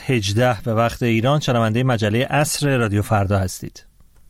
18 به وقت ایران شنونده مجله عصر رادیو فردا هستید.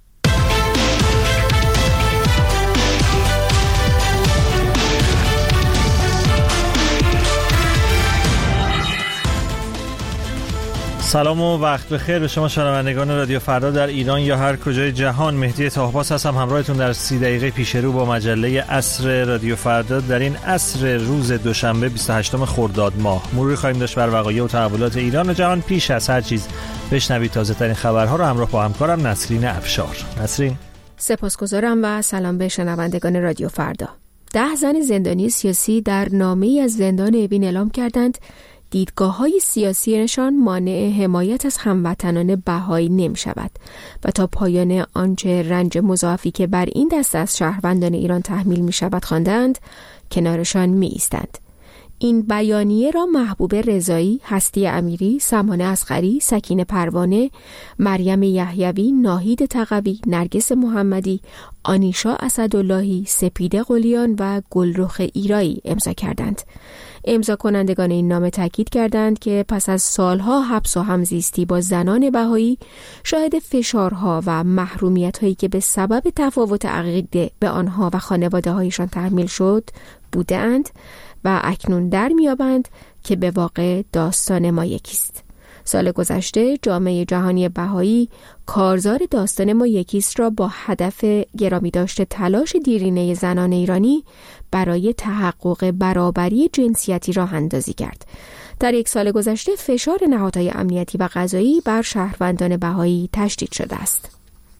سلام و وقت بخیر به شما شنوندگان رادیو فردا در ایران یا هر کجای جهان. مهدی طاهباس هستم همراهتون در 30 دقیقه پیش رو با مجله عصر رادیو فردا در این عصر روز دوشنبه 28 خرداد ماه. مروری خواهیم داشت بر وقایع و تحولات ایران و جهان. پیش از هر چیز بشنوید تازه ترین خبرها رو همراه با همکارم نسرین افشار. نسرین، سپاسگزارم و سلام به شنوندگان رادیو فردا. 10 زن زندانی سیاسی در نامه‌ای از زندان اوین اعلام کردند دیدگاه‌های سیاسیشان مانع حمایت از هموطنان بهایی نمی‌شود و تا پایان آنچه رنج مضاعفی که بر این دسته از شهروندان ایران تحمیل می‌شود خواندند، کنارشان می‌ایستند. این بیانیه را محبوب رضایی، هستی امیری، سمانه اصغری، سکینه پروانه، مریم یحیوی، ناهید تقوی، نرگس محمدی، آنیشا اسداللهی، سپیده قلیان و گلرخ ایرایی امضا کردند. امضا کنندگان این نامه تاکید کردند که پس از سالها حبس و همزیستی با زنان بهایی شاهد فشارها و محرومیت‌هایی که به سبب تفاوت عقیده به آنها و خانواده‌هایشان تحمیل شد بودند و اکنون در میابند که به واقع داستان ما یکیست. سال گذشته جامعه جهانی بهایی کارزار داستان ما یکیست را با هدف گرامی داشته تلاش دیرینه زنان ایرانی برای تحقق برابری جنسیتی راه اندازی کرد. در یک سال گذشته فشار نهادهای امنیتی و قضایی بر شهروندان بهایی تشدید شده است.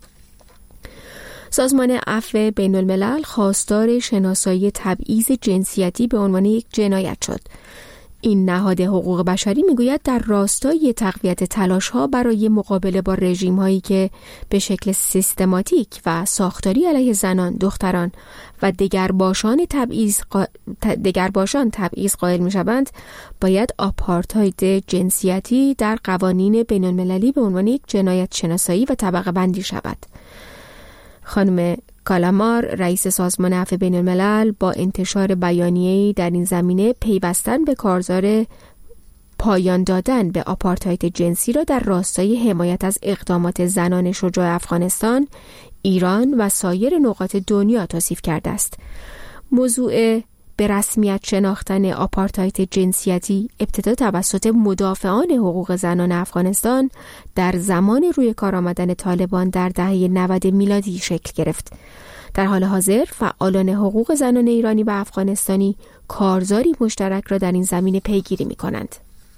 سازمان عفو بین الملل خواستار شناسایی تبعیض جنسیتی به عنوان یک جنایت شد. این نهاد حقوق بشری میگوید در راستای تقویت تلاش‌ها برای مقابله با رژیم‌هایی که به شکل سیستماتیک و ساختاری علیه زنان، دختران و دگرباشان تبعیض قائل می‌شوند، باید آپارتاید جنسیتی در قوانین بین‌المللی به عنوان یک جنایت شناسایی و طبقه بندی شود. خانم کالامار، رئیس سازمان عفو بین الملل، با انتشار بیانیه‌ای در این زمینه پیوستن به کارزار پایان دادن به آپارتاید جنسی را در راستای حمایت از اقدامات زنان شجاع افغانستان، ایران و سایر نقاط دنیا توصیف کرده است. موضوع به رسمیت شناختن آپارتاید جنسیتی ابتدا توسط مدافعان حقوق زنان افغانستان در زمان روی کار آمدن طالبان در دهه 90 میلادی شکل گرفت. در حال حاضر فعالان حقوق زنان ایرانی و افغانستانی کارزاری مشترک را در این زمینه پیگیری می‌کنند.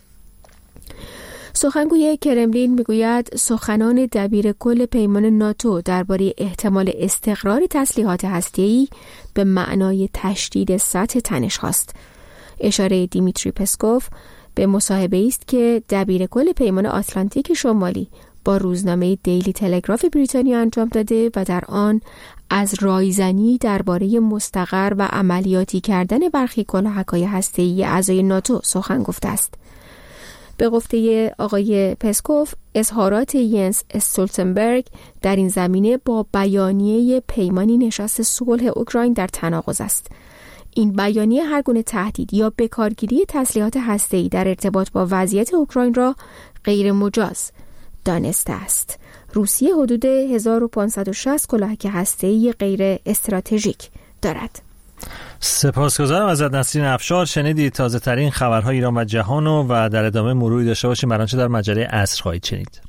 سخنگوی کرملین میگوید سخنان دبیر کل پیمان ناتو درباره احتمال استقرار تسلیحات هسته‌ای به معنای تشدید سطح تنش هاست. اشاره دیمیتری پسکوف به مصاحبه‌ای است که دبیر کل پیمان آتلانتیک شمالی با روزنامه دیلی تلگراف بریتانیا انجام داده و در آن از رایزنی درباره مستقر و عملیاتی کردن برخی کلاهک‌های هسته‌ای اعضای ناتو سخن گفته است. به گفته آقای پسکوف، اظهارات ینس استولتنبرگ در این زمینه با بیانیه پیمانی نشست صلح اوکراین در تناقض است. این بیانیه هر گونه تهدید یا بکارگیری تسلیحات هسته‌ای در ارتباط با وضعیت اوکراین را غیر مجاز دانسته است. روسیه حدود 1560 کلاهک هسته‌ای غیر استراتژیک دارد. سپاسگزارم ازت نسرین افشار. شنیدید تازه ترین خبرهای ایران و جهان و در ادامه مروری داشته باشیم بر آنچه در مجله عصر خواهید شنید.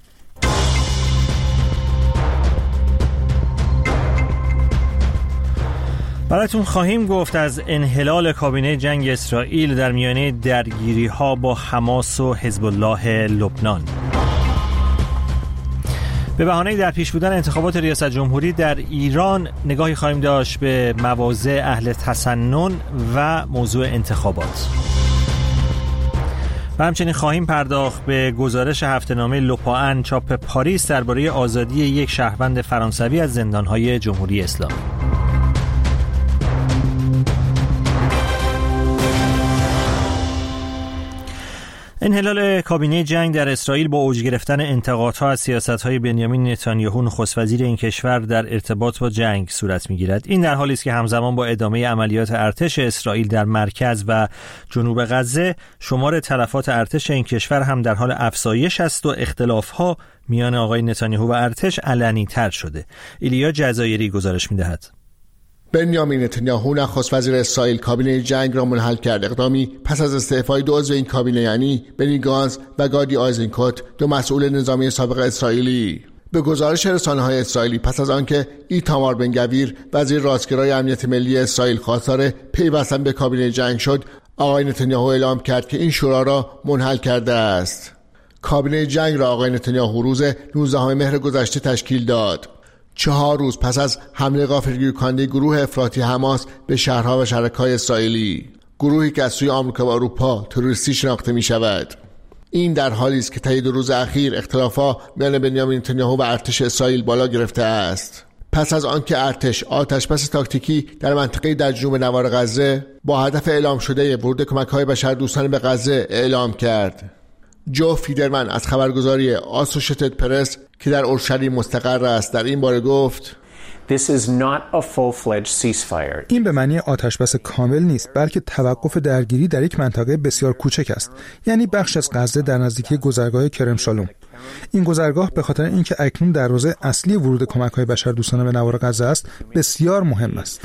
براتون خواهیم گفت از انحلال کابینه جنگ اسرائیل در میانه درگیری‌ها با حماس و حزب الله لبنان. به بهانه در پیش بودن انتخابات ریاست جمهوری در ایران نگاهی خواهیم داشت به مواضع اهل تسنن و موضوع انتخابات. و همچنین خواهیم پرداخت به گزارش هفته‌نامه لوپان چاپ پاریس درباره آزادی یک شهروند فرانسوی از زندان‌های جمهوری اسلامی. انحلال کابینه جنگ در اسرائیل با اوج گرفتن انتقادها از سیاست‌های بنیامین نتانیاهو نخست وزیر این کشور در ارتباط با جنگ صورت می‌گیرد. این در حالی است که همزمان با ادامه عملیات ارتش اسرائیل در مرکز و جنوب غزه، شمار تلفات ارتش این کشور هم در حال افزایش است و اختلاف‌ها میان آقای نتانیاهو و ارتش علنی‌تر شده. ایلیا جزایری گزارش می‌دهد. بنیامین نتانیاهو نخست وزیر اسرائیل کابینه جنگ را منحل کرد. اقدامی پس از استعفای دو عضو این کابینه یعنی بنی گانتز و گادی آیزنکوت، دو مسئول نظامی سابق اسرائیلی. به گزارش رسانه‌های اسرائیلی پس از آنکه ایتامار بن گویر وزیر راستگرای امنیت ملی اسرائیل خواستار پیوستن به کابینه جنگ شد، آقای نتانیاهو اعلام کرد که این شورا را منحل کرده است. کابینه جنگ را آقای نتانیاهو روز 19 مهر گذشته تشکیل داد. 4 روز پس از حمله غافلگیر کننده گروه افراطی حماس به شهرها و شهرک‌های اسرائیلی، گروهی که از سوی آمریکا و اروپا تروریستی شناخته می شود. این در حالی است که طی 2 روز اخیر اختلافات میان بنیامین نتانیاهو و ارتش اسرائیل بالا گرفته است. پس از آنکه ارتش آتشبس تاکتیکی در منطقه در جنوب نوار غزه با هدف اعلام شده ورود کمک‌های بشردوستانه به غزه اعلام کرد. جو فیدرمن از خبرگزاری آسوشیتد پرس که در اورشلیم مستقر است در این باره گفت: این به معنی آتشبس کامل نیست، بلکه توقف درگیری در یک منطقه بسیار کوچک است، یعنی بخش از غزه در نزدیکی گذرگاه کرم شالوم. این گذرگاه به خاطر اینکه اکنون دروازه اصلی ورود کمک‌های بشردوستانه به نوار غزه است، بسیار مهم است.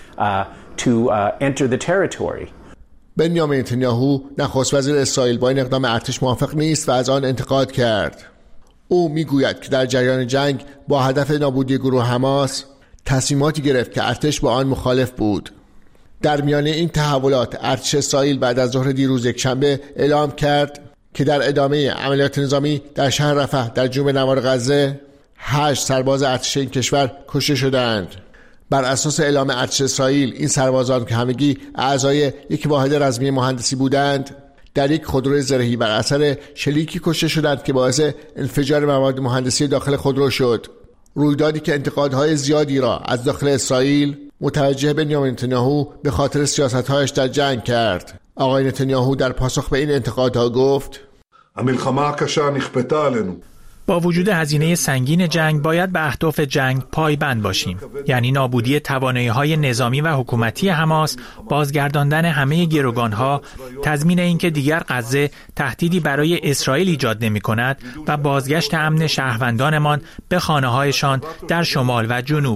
بنیامین نتانیاهو نخست وزیر اسرائیل با این اقدام ارتش موافق نیست و از آن انتقاد کرد. او میگوید که در جریان جنگ با هدف نابودی گروه حماس تصمیماتی گرفت که ارتش با آن مخالف بود. در میانه این تحولات ارتش اسرائیل بعد از ظهر دیروز یکشنبه اعلام کرد که در ادامه عملیات نظامی در شهر رفح در جنوب نوار غزه 8 سرباز ارتش این کشور کشته شدند. بر اساس اعلام ارتش اسرائیل این سربازان که همگی اعضای یک واحد رزمی مهندسی بودند در یک خودروی زرهی بر اثر شلیکی کشته شدند که باعث انفجار مواد مهندسی داخل خودرو شد. رویدادی که انتقادهای زیادی را از داخل اسرائیل متوجه بنیامین نتانیاهو به خاطر سیاست‌هایش در جنگ کرد. آقای نتانیاهو در پاسخ به این انتقادها گفت: با وجود هزینه سنگین جنگ باید به اهداف جنگ پایبند باشیم، یعنی نابودی توانایی‌های نظامی و حکومتی حماس، بازگرداندن همه گروگان‌ها، تضمین اینکه دیگر غزه تهدیدی برای اسرائیل ایجاد نمی‌کند و بازگشت امن شهروندانمان به خانه‌هایشان در شمال و جنوب.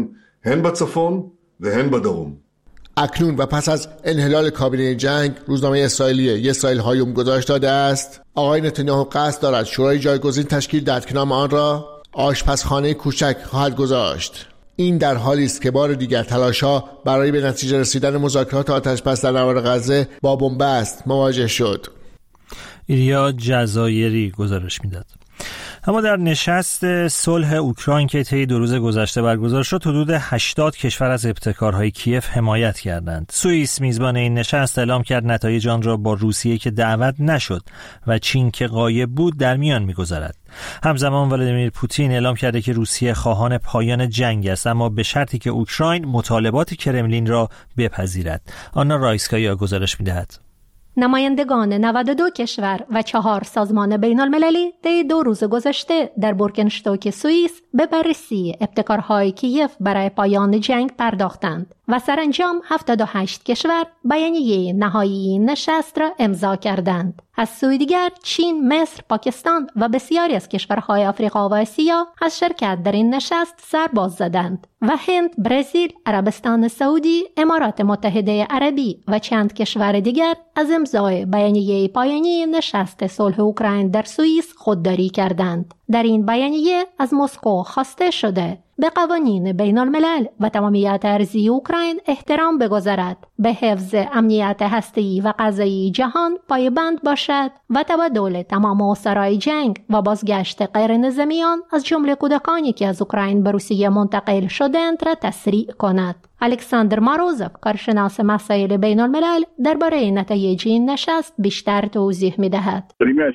اکنون و پس از انحلال کابینه جنگ، روزنامه اسرائیلی اسرائیل هایوم گزارش داده است آقای نتانیاهو قصد دارد شورای جایگزین تشکیل دهد که نام آن را آشپزخانه کوچک خواهد گذاشت. این در حالی است که بار دیگر تلاش‌ها برای به نتیجه رسیدن مذاکرات آتشبس در نوار غزه با بنبست مواجه شد. ایلیا جزایری گزارش میداد. اما در نشست صلح اوکراین که طی 2 روز گذشته برگزار شد، حدود 80 کشور از ابتکارهای کیف حمایت کردند. سوئیس میزبان این نشست اعلام کرد نتایج آن را با روسیه که دعوت نشد و چین که غایب بود در میان می‌گذارد. همزمان ولادیمیر پوتین اعلام کرده که روسیه خواهان پایان جنگ است، اما به شرطی که اوکراین مطالبات کرملین را بپذیرد. آنا رایسکایا گزارش می‌دهد. نمایندگان 92 کشور و 4 سازمان بین المللی طی 2 روز گذشته در بورگنشتوک سوئیس به بررسی ابتکارهای کیف برای پایان جنگ پرداختند و سرانجام 78 کشور بیانیه نهایی نشست را امضا کردند. از سوی دیگر چین، مصر، پاکستان و بسیاری از کشورهای آفریقا و آسیا از شرکت در این نشست سر باز زدند و هند، برزیل، عربستان سعودی، امارات متحده عربی و چند کشور دیگر از امضای بیانیه پایانی نشست صلح اوکراین در سوئیس خودداری کردند. در این بیانیه از مسکو خواسته شده به قوانین بین الملل و تمامیت ارضی اوکراین احترام بگذارد، به حفظ امنیت هسته‌ای و غذایی جهان پایبند باشد و تبادل تمام اسرای جنگ و بازگشت غیر نظامیان از جمله کودکانی که از اوکراین به روسیه منتقل شدند را تسریع کند. الکساندر ماروزوف، کارشناس مسائل بین الملل، درباره نتایج این نشست بیشتر توضیح می‌دهد.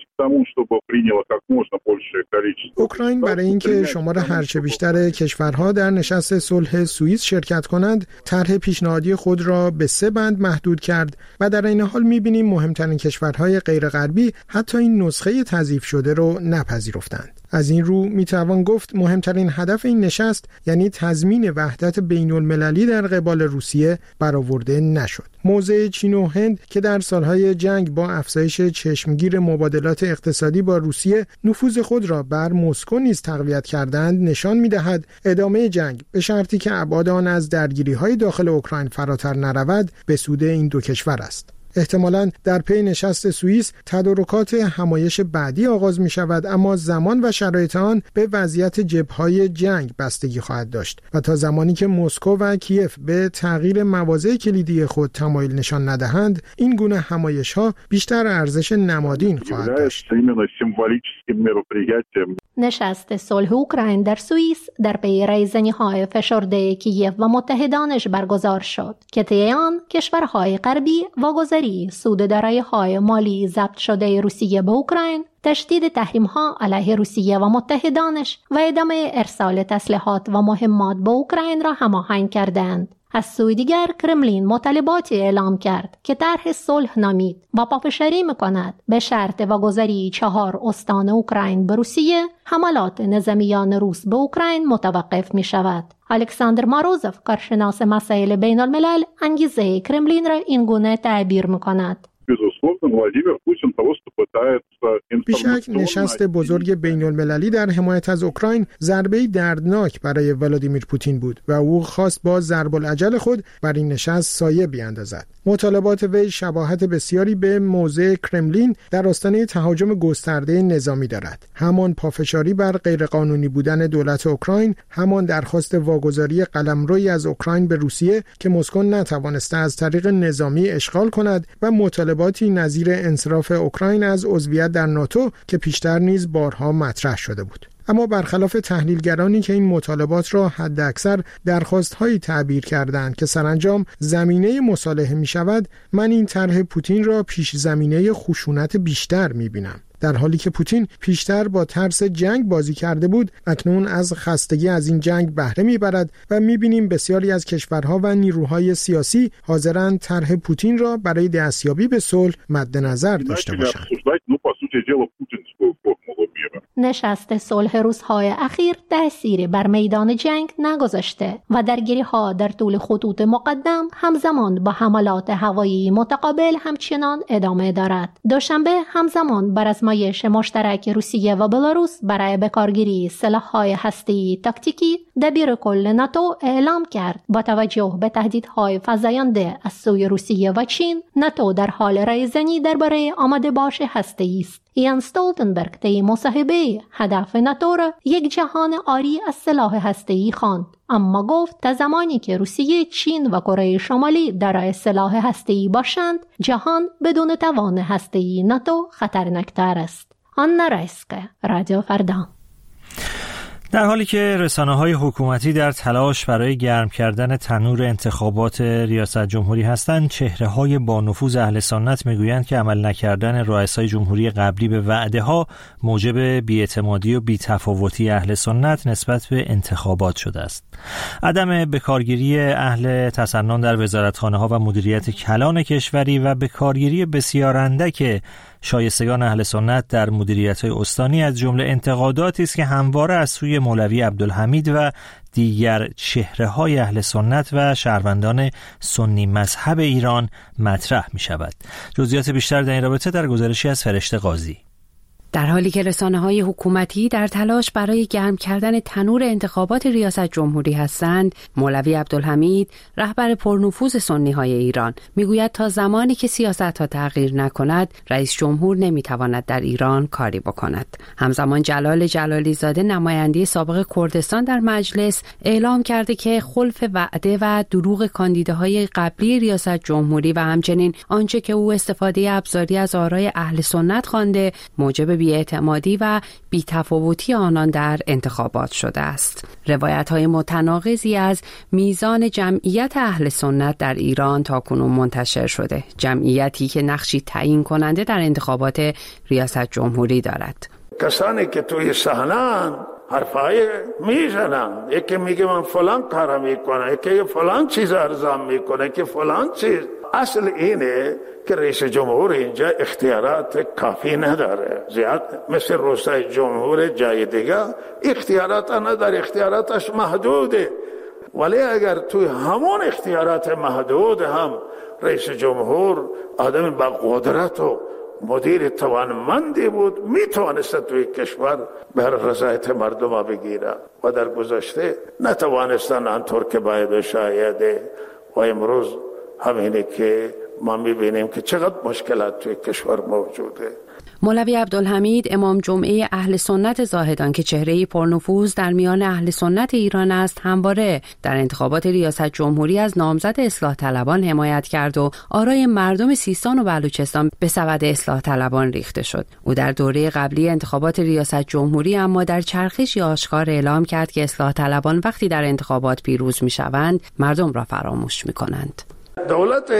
اوکراین برای اینکه شمار هرچه بیشتر کشورها در نشست صلح سوئیس شرکت کنند، طرح پیشنهادی خود را به 3 بند محدود کرد و در این حال می‌بینیم مهمترین کشورهای غیر غربی حتی این نسخه تضعیف شده رو نپذیرفتند. از این رو میتوان گفت مهمترین هدف این نشست یعنی تضمین وحدت بین المللی در قبال روسیه برآورده نشد. موضع چین و هند که در سالهای جنگ با افزایش چشمگیر مبادلات اقتصادی با روسیه نفوذ خود را بر مسکو نیز تقویت کردند نشان می‌دهد ادامه جنگ به شرطی که ابعاد آن از درگیری‌های داخل اوکراین فراتر نرود به سود این دو کشور است. احتمالاً در پی نشست سوئیس تدارکات همایش بعدی آغاز می شود، اما زمان و شرایط آن به وضعیت جبهه‌های جنگ بستگی خواهد داشت و تا زمانی که مسکو و کیف به تغییر مواضع کلیدی خود تمایل نشان ندهند این گونه همایش‌ها بیشتر ارزش نمادین خواهد داشت. نشست صلح اوکراین در سوئیس در پی رایزنی‌های فشرده کیف و متحدانش برگزار شد که طی آن کشورهای غربی واگذاری سود دارایی‌های مالی ضبط شده روسیه به اوکراین، تشدید تحریم‌ها علیه روسیه و متحدانش و ادامه ارسال تسلیحات و مهمات به اوکراین را هماهنگ کردند. از سوی دیگر کرملین مطالباتی اعلام کرد که طرح صلح نامید و پافشاری می‌کند به شرط واگذاری 4 استان اوکراین به روسیه حملات نظامیان روس به اوکراین متوقف می‌شود. الکساندر ماروزوف کارشناس مسائل بین الملل انگیزه کرملین را این گونه تعبیر می‌کند. بیشک نشست بزرگ بین المللی در حمایت از اوکراین ضربه‌ای دردناک برای ولادیمیر پوتین بود و او خواست با ضرب العجل خود بر این نشست سایه بیاندازد. مطالبات وی شباهت بسیاری به موضع کرملین در آستانه تهاجم گسترده نظامی دارد. همان پافشاری بر غیرقانونی بودن دولت اوکراین، همان درخواست واگذاری قلمرویی از اوکراین به روسیه که مسکو نتوانسته از طریق نظامی اشغال کند و مطالباتی نظیر انصراف اوکراین از عضویت در ناتو که پیشتر نیز بارها مطرح شده بود. اما برخلاف تحلیلگرانی که این مطالبات را حداکثر درخواست‌هایی تعبیر کردند که سرانجام زمینه مصالحه می‌شود، من این طرح پوتین را پیش زمینه خشونت بیشتر می‌بینم. در حالی که پوتین پیشتر با ترس جنگ بازی کرده بود، اکنون از خستگی از این جنگ بهره می‌برد و می‌بینیم بسیاری از کشورها و نیروهای سیاسی حاضرند طرح پوتین را برای دستیابی به صلح مد نظر داشته باشند. نشست صلح روزهای اخیر تأثیری بر میدان جنگ نگذاشته و درگیری‌ها در طول خطوط مقدم همزمان با حملات هوایی متقابل همچنان ادامه دارد. دوشنبه همزمان بر آزمایش مشترک روسیه و بلاروس برای بکارگیری سلاح‌های هسته‌ای تاکتیکی دبیر کل ناتو اعلام کرد. با توجه به تهدیدهای فزاینده از سوی روسیه و چین، ناتو در حال رایزنی درباره آماده باش هسته‌ای است. یان استولتنبرگ طی مصاحبه هدف ناتو را یک جهان عاری از سلاح هسته‌ای خواند، اما گفت تا زمانی که روسیه، چین و کره شمالی دارای سلاح هسته‌ای باشند، جهان بدون توان هسته‌ای ناتو خطرناکتر است. آنا رایسکه، رادیو فردا. در حالی که رسانه‌های حکومتی در تلاش برای گرم کردن تنور انتخابات ریاست جمهوری هستند، چهره‌های با نفوذ اهل سنت میگویند که عمل نکردن رؤسای جمهوری قبلی به وعده‌ها موجب بی‌اعتمادی و بی‌تفاوتی اهل سنت نسبت به انتخابات شده است. عدم بکارگیری اهل تسنن در وزارتخانه‌ها و مدیریت کلان کشوری و بکارگیری بسیار اندک شایستگان اهل سنت در مدیریت‌های استانی از جمله انتقاداتی است که همواره از سوی مولوی عبدالحمید و دیگر چهره‌های اهل سنت و شهروندان سنی مذهب ایران مطرح می‌شود. جزئیات بیشتر در این رابطه در گزارشی از فرشته قاضی. در حالی که رسانه‌های حکومتی در تلاش برای گرم کردن تنور انتخابات ریاست جمهوری هستند، مولوی عبدالحمید، رهبر پرنفوذ سنی‌های ایران، میگوید تا زمانی که سیاست‌ها تغییر نکند، رئیس جمهور نمیتواند در ایران کاری بکند. همزمان جلال جلالی زاده، نماینده سابق کردستان در مجلس، اعلام کرده که خلف وعده و دروغ کاندیداهای قبلی ریاست جمهوری و همچنین آنچه که او استفاده ابزاری از آرای اهل سنت خوانده، موجب بی‌اعتمادی و بی‌تفاوتی آنان در انتخابات شده است. روایت‌های متناقضی از میزان جمعیت اهل سنت در ایران تاکنون منتشر شده، جمعیتی که نقشی تعیین کننده در انتخابات ریاست جمهوری دارد. کسانی که توی صحنه‌اند حرفای میزنن، یکی میگه من فلان کار میکنه، یکی فلان چیز ارزان میکنه، که فلان چیز. اصل اینه که رئیس جمهور اینجا اختیارات کافی نداره، زیاد مثل روسای جمهور جای دیگه اختیارات نداره، اختیاراتش محدوده. ولی اگر توی همون اختیارات محدود هم رئیس جمهور آدم با قدرت و مدیر توانمندی بود، میتوانست توی کشور بر رضایت مردم بگیره و در گذشته نتوانستن آنطور که باید شاید. و امروز همینه که ما میبینیم که چقدر مشکلات توی کشور موجوده. مولوی عبدالحمید امام جمعه اهل سنت زاهدان که چهره‌ای پرنفوذ در میان اهل سنت ایران است، همواره در انتخابات ریاست جمهوری از نامزد اصلاح طلبان حمایت کرد و آرای مردم سیستان و بلوچستان به سبد اصلاح طلبان ریخته شد. او در دوره قبلی انتخابات ریاست جمهوری اما در چرخشی آشکار اعلام کرد که اصلاح طلبان وقتی در انتخابات پیروز می‌شوند، مردم را فراموش می‌کنند. دولت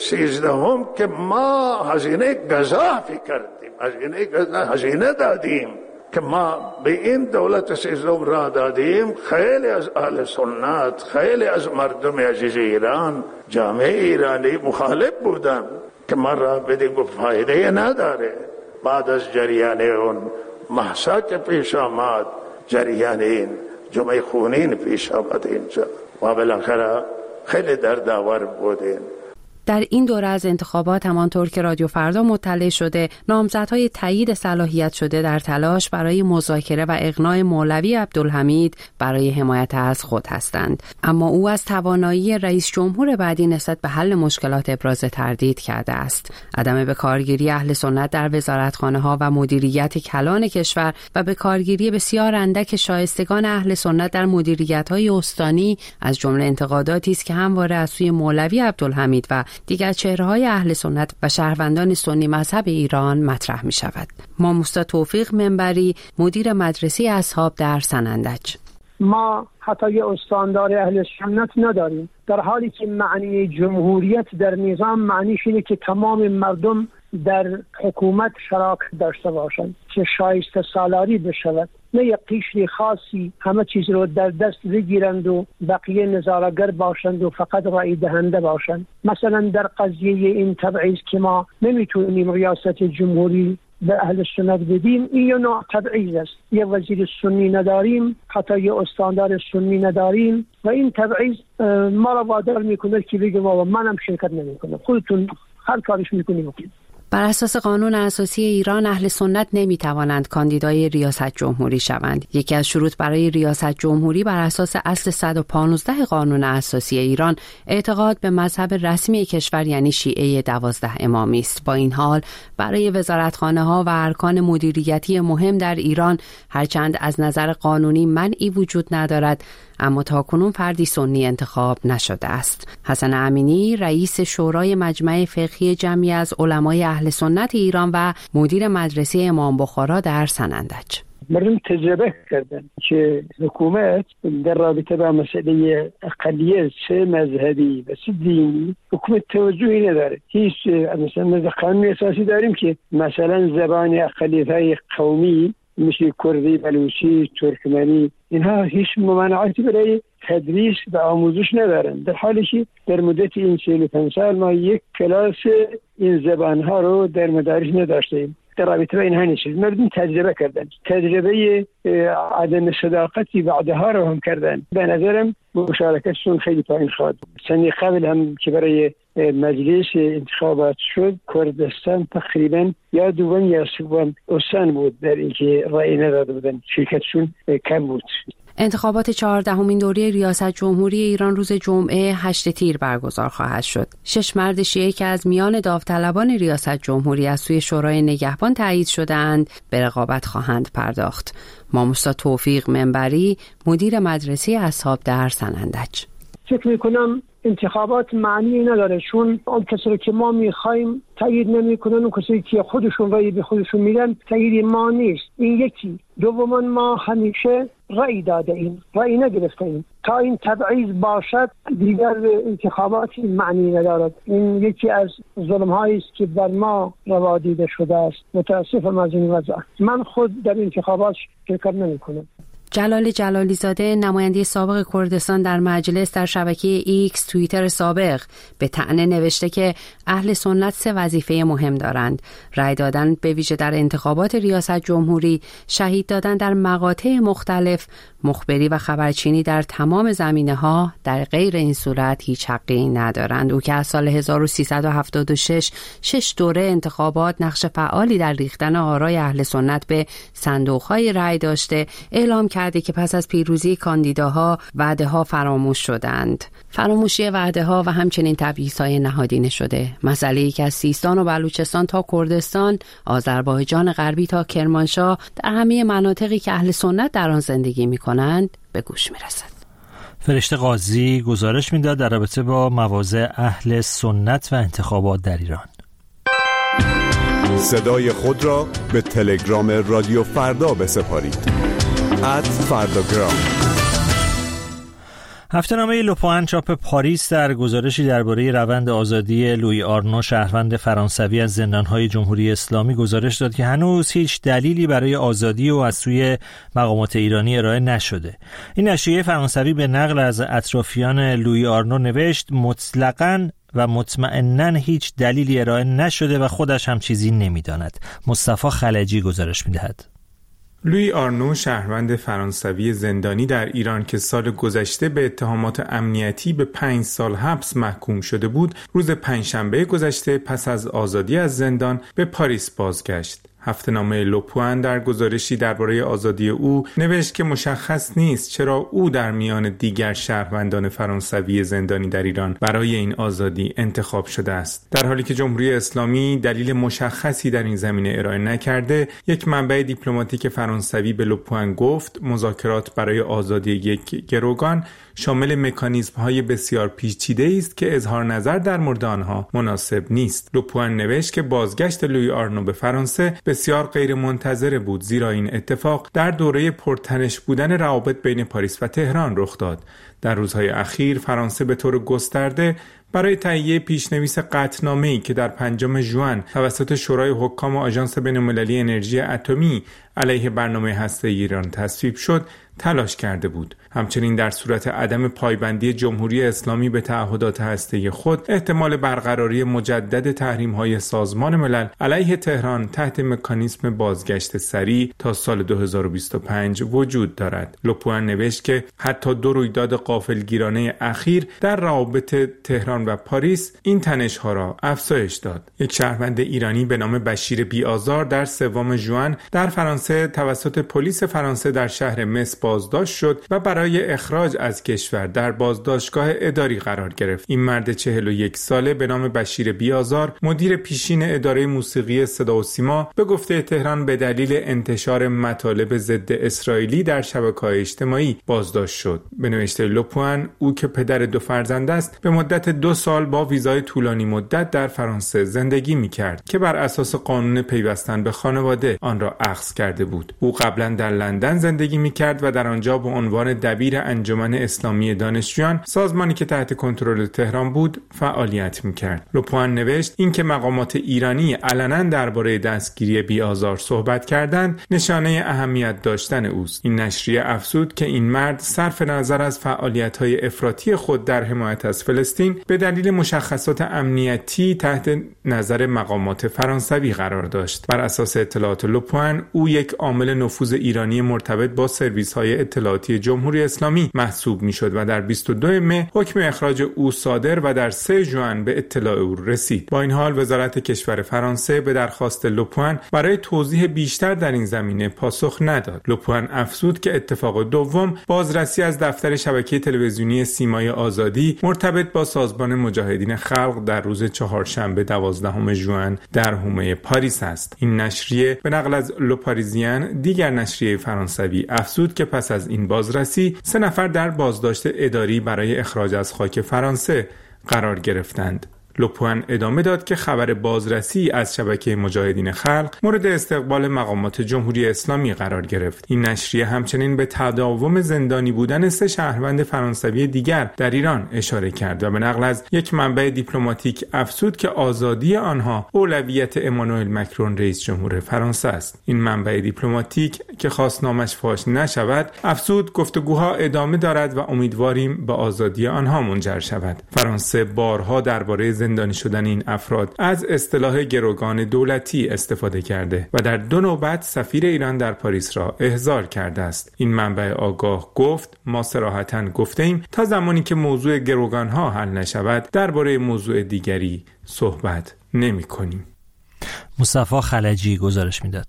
13 که ما هزینه گزافی کردیم، هزینه دادیم که ما به این دولت 13 را دادیم. خیلی از اهل سنت، خیلی از مردم عزیز ایران، جامعه ایرانی مخالف بودن که ما را بدیم، گفت فایده نداره. بعد از جریان اون محسا که پیش آمد، جریان این جمعه خونین پیش آمد اینجا و بالاخره خیلی دردآور بودیم. در این دوره از انتخابات همانطور که رادیو فردا مطلع شده، نامزدهای تایید صلاحیت شده در تلاش برای مذاکره و اقناع مولوی عبدالحمید برای حمایت از خود هستند. اما او از توانایی رئیس جمهور بعدی نسبت به حل مشکلات ابراز تردید کرده است. عدم به کارگیری اهل سنت در وزارتخانه‌ها و مدیریت کلان کشور و به کارگیری بسیار اندک شایستگان اهل سنت در مدیریت‌های استانی از جمله انتقاداتی است که همواره از سوی مولوی عبدالحمید و دیگر چهره‌های اهل سنت و شهروندان سنی مذهب ایران مطرح می‌شود. ماموستا توفیق منبری، مدیر مدرسه اصحاب در سنندج: ما حتی یه استاندار اهل سنت نداریم، در حالی که معنی جمهوریت در نظام معنیش اینه که تمام مردم در حکومت شراکت داشته باشند، که شایسته سالاری بشود، نه یک قشر خاصی همه چیز رو در دست بگیرند و بقیه نظاره‌گر باشند و فقط رای دهنده باشند. مثلا در قضیه این تبعیض که ما نمیتونیم ریاست جمهوری به اهل سنت بدیم، این یه نوع تبعیض است. یه وزیر سنی نداریم، حتی یه استاندار سنی نداریم و این تبعیض ما را وادار میکنه که بگیم منم شرکت نمیکنم، خودتون هر کارش میکنیم. بر اساس قانون اساسی ایران اهل سنت نمیتوانند کاندیدای ریاست جمهوری شوند. یکی از شروط برای ریاست جمهوری بر اساس اصل 115 قانون اساسی ایران اعتقاد به مذهب رسمی کشور یعنی شیعه 12 امامی است. با این حال برای وزارتخانه‌ها و ارکان مدیریتی مهم در ایران هرچند از نظر قانونی منعی وجود ندارد، اما تاکنون فردی سنی انتخاب نشده است. حسن امینی رئیس شورای مجمع فقهی جمعی از علمای اهل سنت ایران و مدیر مدرسه امام بخارا در سنندج: مردم تجربه کردن که حکومت در رابطه با مسئله اقلیت چه مذهبی و چه دینی حکومت توجهی نداره. هیچ مثلا قانون اساسی داریم که مثلا زبان اقلیت‌های قومی مثل کردی، بلوچی، ترکمنی، اینها هیچ ممانعاتی برای تدریس و آموزش ندارند، در حالی که در مدت این 45 سال ما یک کلاس این زبانها رو در مدارس نداشتیم. در رابطه با اینها نیست. مردم تجربه کردن، تجربه عدم صداقتی بعدها رو هم کردن. به نظرم مشارکتشون خیلی پایین خواهد. سنی قبل هم که برای مجلس انتخابات شد، کردستان تقریبا یا دوم یا سوم استان بود در اینکه رأی نداده بودن، شرکتشون کم بود. انتخابات 14مین دوره ریاست جمهوری ایران روز جمعه 8 تیر برگزار خواهد شد. 6 مرد شیعه که از میان داوطلبان ریاست جمهوری از سوی شورای نگهبان تایید شده‌اند به رقابت خواهند پرداخت. ماموستا توفیق منبری، مدیر مدرسه اصحاب در سنندج: فکر میکنم انتخابات معنی نداره، چون اون کسایی که ما میخوایم تایید نمیکنن، اون کسایی که خودشون رأی به خودشون میدن تایید ما نیست. این یکی. دوما ما همیشه رأی داده ایم، رأی نگرفته ایم. تا این تبعیض باشد دیگر انتخاباتی معنی ندارد. این یکی از ظلم هایی است که بر ما روا دیده شده است. متاسفم از این وضع. من خود در انتخابات شرکت نمی کنم. جلال جلالیزاده نماینده سابق کردستان در مجلس در شبکه ایکس توییتر سابق به طعنه نوشته که اهل سنت 3 وظیفه مهم دارند: رأی دادن به ویژه در انتخابات ریاست جمهوری، شهید دادن در مقاطع مختلف، مخبری و خبرچینی در تمام زمینه‌ها. در غیر این صورت هیچ حقی ندارند. او که از سال 1376 6 دوره انتخابات نقش فعالی در ریختن آرای اهل سنت به صندوق‌های رأی داشته، اعلام کرده که پس از پیروزی کاندیداها وعده‌ها فراموش شدند. فراموشی وعده‌ها و همچنین تبعیض‌های نهادینه شده. مسئله‌ای که از سیستان و بلوچستان تا کردستان، آذربایجان غربی تا کرمانشاه، در همه مناطقی که اهل سنت در آن زندگی می‌کنند به گوش می‌رسد. فرشته قاضی گزارش می‌داد در رابطه با مواضع اهل سنت و انتخابات در ایران. صدای خود را به تلگرام رادیو فردا بسپارید. @فرداگرام. هفته‌نامه لوپوان چاپ پاریس در گزارشی درباره روند آزادی لویی آرنو، شهروند فرانسوی از زندان‌های جمهوری اسلامی، گزارش داد که هنوز هیچ دلیلی برای آزادی او از سوی مقامات ایرانی ارائه نشده. این نشریه فرانسوی به نقل از اطرافیان لویی آرنو نوشت: مطلقاً و مطمئناً هیچ دلیلی ارائه نشده و خودش هم چیزی نمی‌داند. مصطفی خلجی گزارش می‌دهد. لویی آرنو، شهروند فرانسوی زندانی در ایران که سال گذشته به اتهامات امنیتی به 5 سال حبس محکوم شده بود، روز پنجشنبه گذشته پس از آزادی از زندان به پاریس بازگشت. هفته‌نامه لوپوان در گزارشی درباره آزادی او نوشت که مشخص نیست چرا او در میان دیگر شهروندان فرانسوی زندانی در ایران برای این آزادی انتخاب شده است. در حالی که جمهوری اسلامی دلیل مشخصی در این زمینه ارائه نکرده، یک منبع دیپلماتیک فرانسوی به لوپوان گفت مذاکرات برای آزادی یک گروگان شامل مکانیزم‌های بسیار پیچیده است که اظهار نظر در مورد آنها مناسب نیست. لوپوان نوشت که بازگشت لویی آرنو به فرانسه بسیار غیر منتظره بود، زیرا این اتفاق در دوره پرتنش بودن روابط بین پاریس و تهران رخ داد. در روزهای اخیر فرانسه به طور گسترده برای تهیه پیشنویس قطعنامه‌ای که در 5 ژوئن توسط شورای حکام آژانس بین‌المللی انرژی اتمی علیه برنامه هسته‌ای ایران تصویب شد تلاش کرده بود. همچنین در صورت عدم پایبندی جمهوری اسلامی به تعهدات هسته‌ای خود، احتمال برقراری مجدد تحریم‌های سازمان ملل علیه تهران تحت مکانیزم بازگشت سریع تا سال 2025 وجود دارد. لوپوان نوشت که حتی 2 رویداد غافلگیرانه اخیر در روابط تهران و پاریس این تنش‌ها را افزایش داد. یک شهروند ایرانی به نام بشیر بی‌آزار در 3 ژوئن در فرانسه توسط پلیس فرانسه در شهر مصر بازداشت شد و برای اخراج از کشور در بازداشتگاه اداری قرار گرفت. این مرد 41 ساله به نام بشیر بی‌آزار، مدیر پیشین اداره موسیقی صدا و سیما، به گفته تهران به دلیل انتشار مطالب ضد اسرائیلی در شبکه‌های اجتماعی بازداشت شد. به نوشته لوپوان، او که پدر 2 فرزند است، به مدت 2 سال با ویزای طولانی مدت در فرانسه زندگی می‌کرد که بر اساس قانون پیوستن به خانواده آن را اخذ کرده بود. او قبلا در لندن زندگی می‌کرد و در آنجا به عنوان دبیر انجمن اسلامی دانشجویان، سازمانی که تحت کنترل تهران بود، فعالیت می‌کرد. لوپوان نوشت اینکه مقامات ایرانی علنا درباره دستگیری بی‌آزار صحبت کردند، نشانه اهمیت داشتن اوست. این نشریه افزود که این مرد صرف نظر از فعالیت‌های افراطی خود در حمایت از فلسطین به دلیل مشخصات امنیتی تحت نظر مقامات فرانسوی قرار داشت. بر اساس اطلاعات لوپوان، او یک عامل نفوذ ایرانی مرتبط با سرویس‌های اطلاعاتی جمهوری اسلامی محسوب می‌شد و در 22 مه حکم اخراج او صادر و در 3 ژوئن به اطلاع او رسید. با این حال وزارت کشور فرانسه به درخواست لوپوان برای توضیح بیشتر در این زمینه پاسخ نداد. لوپوان افزود که اتفاق دوم بازرسی از دفتر شبکه تلویزیونی سیمای آزادی مرتبط با سازمان مجاهدین خلق در روز چهارشنبه 12 ژوئن در حومه پاریس است. این نشریه به نقل از لوپاریزین، دیگر نشریه فرانسوی، افزود که پس از این بازرسی 3 نفر در بازداشت اداری برای اخراج از خاک فرانسه قرار گرفتند. لوپوان ادامه داد که خبر بازرسی از شبکه مجاهدین خلق مورد استقبال مقامات جمهوری اسلامی قرار گرفت. این نشریه همچنین به تداوم زندانی بودن 3 شهروند فرانسوی دیگر در ایران اشاره کرد و به نقل از یک منبع دیپلماتیک افزود که آزادی آنها اولویت امانوئل مکرون رئیس جمهور فرانسه است. این منبع دیپلماتیک که خواست نامش فاش نشود افزود گفتگوها ادامه دارد و امیدواریم به آزادی آنها منجر شود. فرانسه بارها درباره زندانی شدن این افراد از اصطلاح گروگان دولتی استفاده کرده و در 2 نوبت سفیر ایران در پاریس را احضار کرده است. این منبع آگاه گفت ما صراحتاً گفتیم تا زمانی که موضوع گروگانها حل نشود درباره موضوع دیگری صحبت نمی‌کنیم. مصطفی خلجی گزارش میداد.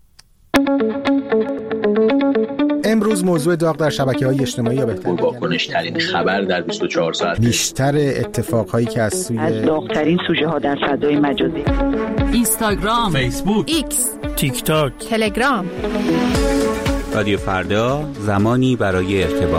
امروز موضوع داغ در شبکه‌های اجتماعی یا بهتر واکنش‌ترین خبر در 24 ساعت، بیشتر اتفاقهایی که از داغ‌ترین سوژه‌ها در فضای مجازی، اینستاگرام، فیسبوک، ایکس، تیک تاک، تلگرام. رادیو فردا، زمانی برای ارتباط.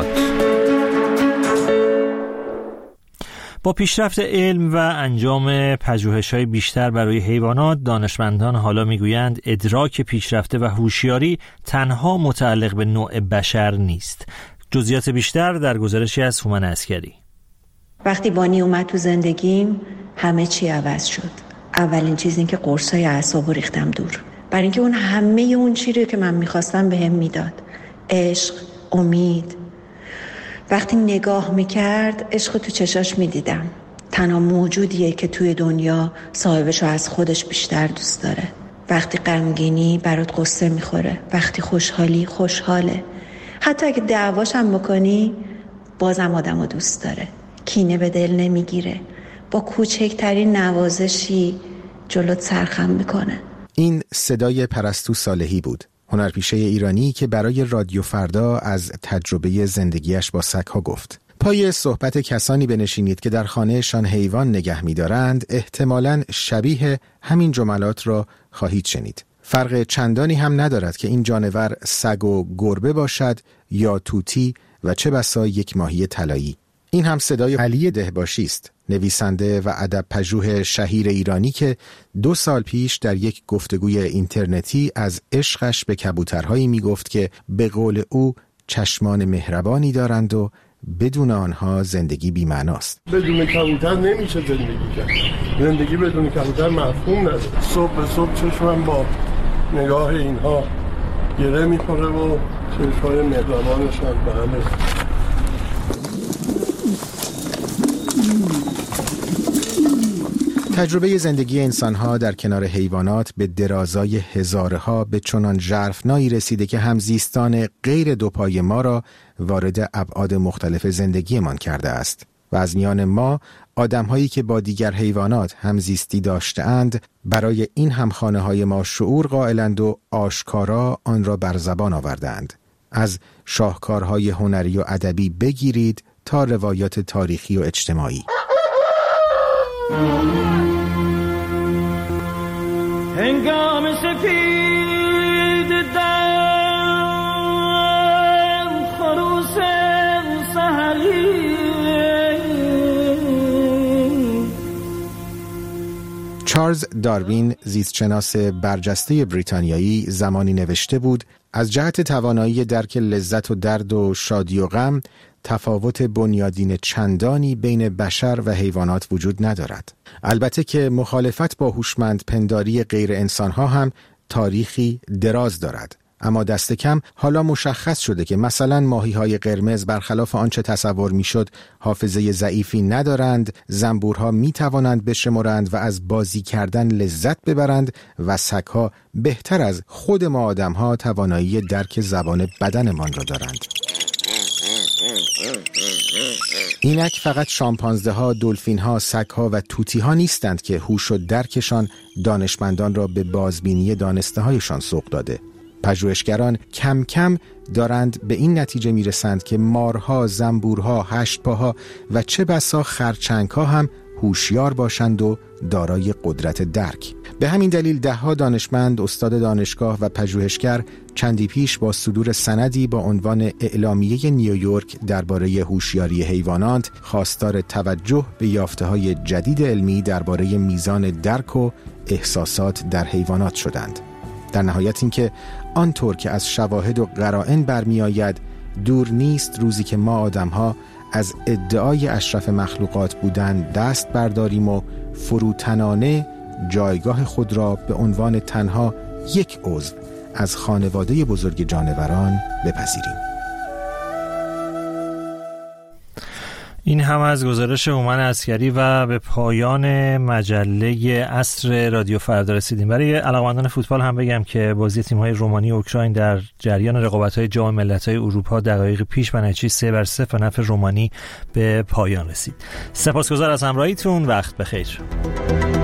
با پیشرفت علم و انجام پژوهش‌های بیشتر برای حیوانات، دانشمندان حالا میگویند ادراک پیشرفته و هوشیاری تنها متعلق به نوع بشر نیست. جزئیات بیشتر در گزارشی از هومن عسکری. وقتی بانی اومد تو زندگیم همه چی عوض شد. اولین چیز این که قرصای اعصابو ریختم دور، برای اینکه اون همه اون چیزی که من می‌خواستم بهم میداد. عشق، امید. وقتی نگاه میکرد عشق تو چشاش میدیدم. تنها موجودیه که توی دنیا صاحبشو از خودش بیشتر دوست داره. وقتی غمگینی برات قصه میخوره، وقتی خوشحالی خوشحاله. حتی اگه دعواش هم بکنی بازم آدمو دوست داره. کینه به دل نمیگیره. با کوچکترین نوازشی جلوت سرخم میکنه. این صدای پرستو صالحی بود، هنرپیشه ایرانی که برای رادیو فردا از تجربه زندگیش با سگ‌ها گفت. پای صحبت کسانی بنشینید که در خانهشان حیوان نگه می‌دارند، احتمالاً شبیه همین جملات را خواهید شنید. فرق چندانی هم ندارد که این جانور سگ و گربه باشد یا طوطی و چه بسا یک ماهی طلایی. این هم صدای علی دهباشی است، نویسنده و ادب‌پژوه شهیر ایرانی که 2 سال پیش در یک گفتگوی اینترنتی از عشقش به کبوترهایی میگفت که به قول او چشمان مهربانی دارند و بدون آنها زندگی بی‌معناست. بدون کبوتر نمیشه زندگی کرد. زندگی بدون کبوتر مفهوم نداره. صبح به صبح چشمم با نگاه اینها گره میخوره و چشمای مهربانشان به همه. تجربه زندگی انسانها در کنار حیوانات به درازای هزارها به چنان ژرفنایی رسیده که همزیستان غیر دوپای ما را وارد ابعاد مختلف زندگیمان کرده است و از میان ما آدم‌هایی که با دیگر حیوانات همزیستی داشته‌اند برای این همخانه‌های ما شعور قائلند و آشکارا آن را بر زبان آوردند. از شاهکارهای هنری و ادبی بگیرید تا روایات تاریخی و اجتماعی. هنگام سفید دم خروس سحری. چارلز داروین، زیستشناس برجسته بریتانیایی، زمانی نوشته بود از جهت توانایی درک لذت و درد و شادی و غم تفاوت بنیادین چندانی بین بشر و حیوانات وجود ندارد. البته که مخالفت با هوشمند پنداری غیر انسانها هم تاریخی دراز دارد، اما دست کم حالا مشخص شده که مثلا ماهی‌های قرمز برخلاف آنچه تصور می‌شد حافظه ضعیفی ندارند، زنبورها می‌توانند بشمرند و از بازی کردن لذت ببرند و سگ‌ها بهتر از خود ما آدم‌ها توانایی درک زبان بدنمان را دارند. اینک فقط شامپانزه ها، دلفین ها، سگ ها و توتی ها نیستند که هوش و درکشان دانشمندان را به بازبینی دانسته هایشان سوق داده. پژوهشگران کم کم دارند به این نتیجه می رسند که مارها، زنبورها، هشتپاها و چه بسا خرچنگ ها هم هوشیار باشند و دارای قدرت درک. به همین دلیل ده‌ها دانشمند، استاد دانشگاه و پژوهشگر چندی پیش با صدور سندی با عنوان اعلامیه نیویورک درباره هوشیاری حیوانات خواستار توجه به یافته‌های جدید علمی درباره میزان درک و احساسات در حیوانات شدند. در نهایت اینکه آنطور که از شواهد و قرائن برمی آید دور نیست روزی که ما آدم‌ها از ادعای اشرف مخلوقات بودن دست برداریم و فروتنانه جایگاه خود را به عنوان تنها یک عضو از خانواده بزرگ جانوران بپذیریم. این هم از گزارش هومن عسکری و به پایان مجله عصر رادیو فردا رسیدیم. برای علاقه‌مندان فوتبال هم بگم که بازی تیم‌های رومانی و اوکراین در جریان رقابت‌های جام ملت‌های اروپا دقایق پیش به نتیجه 3-0 به نفع رومانی به پایان رسید. سپاسگزار از همراهیتون. وقت بخیر.